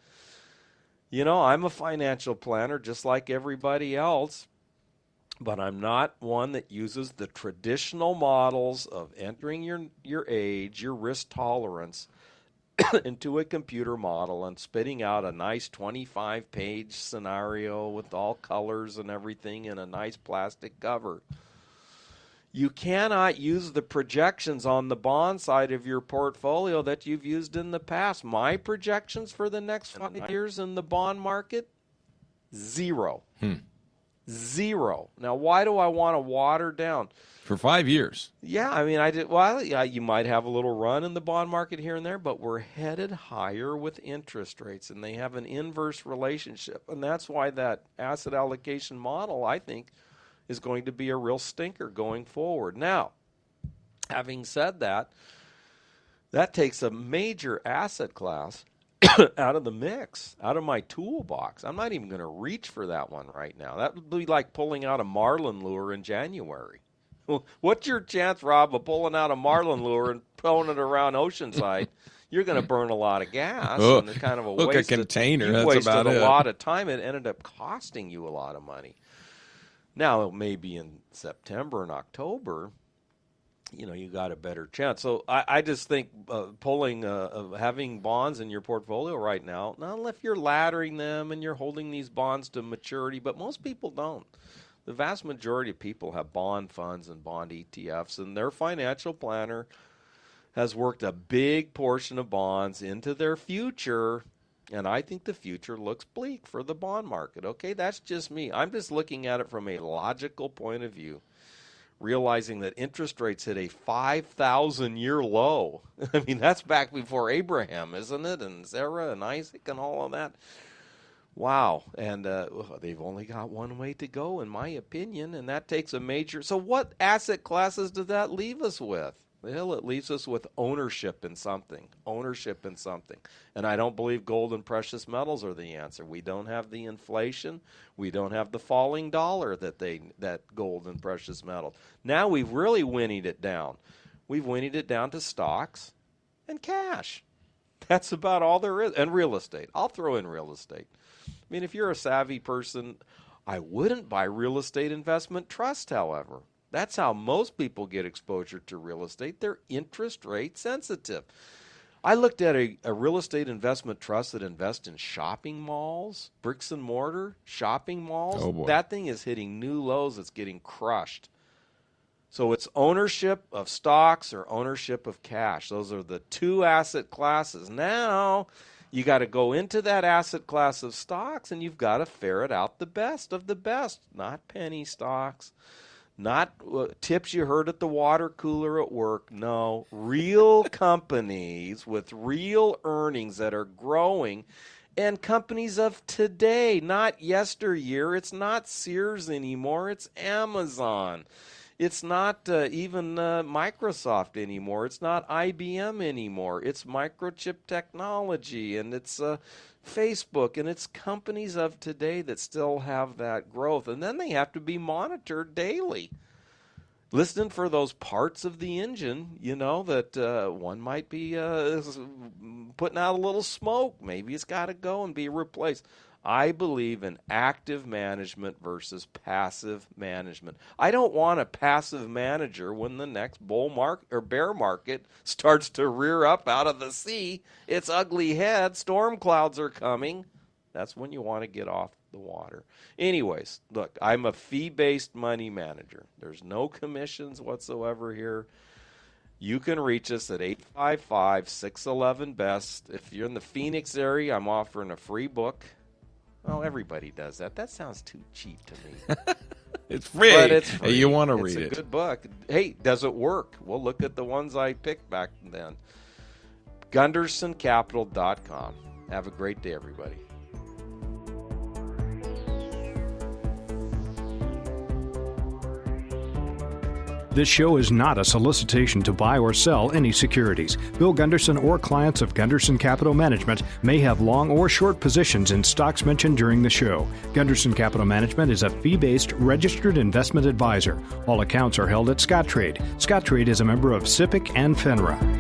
you know, I'm a financial planner just like everybody else. But I'm not one that uses the traditional models of entering your your age, your risk tolerance, into a computer model and spitting out a nice twenty-five page scenario with all colors and everything in a nice plastic cover. You cannot use the projections on the bond side of your portfolio that you've used in the past. My projections for the next five years in the bond market, zero. Hmm. Zero. Now, why do I want to water down? For five years. Yeah, I mean, I did. Well, yeah, you might have a little run in the bond market here and there, but we're headed higher with interest rates, and they have an inverse relationship. And that's why that asset allocation model, I think, is going to be a real stinker going forward. Now, having said that, that takes a major asset class out of the mix, out of my toolbox. I'm not even going to reach for that one right now. That would be like pulling out a marlin lure in January. What's your chance, Rob, of pulling out a marlin lure and throwing it around Oceanside? You're going to burn a lot of gas. Oh, and it's kind of a look, waste a container. Of, you that's wasted about a it. lot of time. It ended up costing you a lot of money. Now, it may be in September and October, you know, you got a better chance. So I, I just think uh, pulling, uh, uh, having bonds in your portfolio right now, not if you're laddering them and you're holding these bonds to maturity, but most people don't. The vast majority of people have bond funds and bond E T Fs, and their financial planner has worked a big portion of bonds into their future, and I think the future looks bleak for the bond market. Okay, that's just me. I'm just looking at it from a logical point of view, realizing that interest rates hit a five thousand year low. I mean, that's back before Abraham, isn't it? And Sarah and Isaac and all of that. Wow. And uh, they've only got one way to go, in my opinion, and that takes a major... So what asset classes does that leave us with? Well, it leaves us with ownership in something, ownership in something. And I don't believe gold and precious metals are the answer. We don't have the inflation. We don't have the falling dollar that they that gold and precious metals. Now we've really whinnied it down. We've whinnied it down to stocks and cash. That's about all there is. And real estate. I'll throw in real estate. I mean, if you're a savvy person, I wouldn't buy real estate investment trust, however. That's how most people get exposure to real estate. They're interest rate sensitive. I looked at a, a real estate investment trust that invests in shopping malls, bricks and mortar, shopping malls. Oh boy. That thing is hitting new lows. It's getting crushed. So it's ownership of stocks or ownership of cash. Those are the two asset classes. Now you got to go into that asset class of stocks, and you've got to ferret out the best of the best, not penny stocks. Not uh, tips you heard at the water cooler at work. No, real companies with real earnings that are growing, and companies of today, not yesteryear. It's not Sears anymore. It's Amazon. It's not uh, even uh, Microsoft anymore. It's not I B M anymore. It's Microchip Technology, and it's uh, Facebook, and it's companies of today that still have that growth. And then they have to be monitored daily. Listening for those parts of the engine, you know, that uh, one might be uh, putting out a little smoke. Maybe it's got to go and be replaced. I believe in active management versus passive management. I don't want a passive manager when the next bull market or bear market starts to rear up out of the sea. Its ugly head, storm clouds are coming. That's when you want to get off the water. Anyways, look, I'm a fee-based money manager. There's no commissions whatsoever here. You can reach us at eight five five, six one one, B E S T. If you're in the Phoenix area, I'm offering a free book. Well, everybody does that. That sounds too cheap to me. It's free. But it's free. Hey, you want to it's read a it. It's a good book. Hey, does it work? We'll look at the ones I picked back then. Gunderson Capital dot com. Have a great day, everybody. This show is not a solicitation to buy or sell any securities. Bill Gunderson or clients of Gunderson Capital Management may have long or short positions in stocks mentioned during the show. Gunderson Capital Management is a fee-based registered investment advisor. All accounts are held at Scottrade. Scottrade is a member of SIPC and FINRA.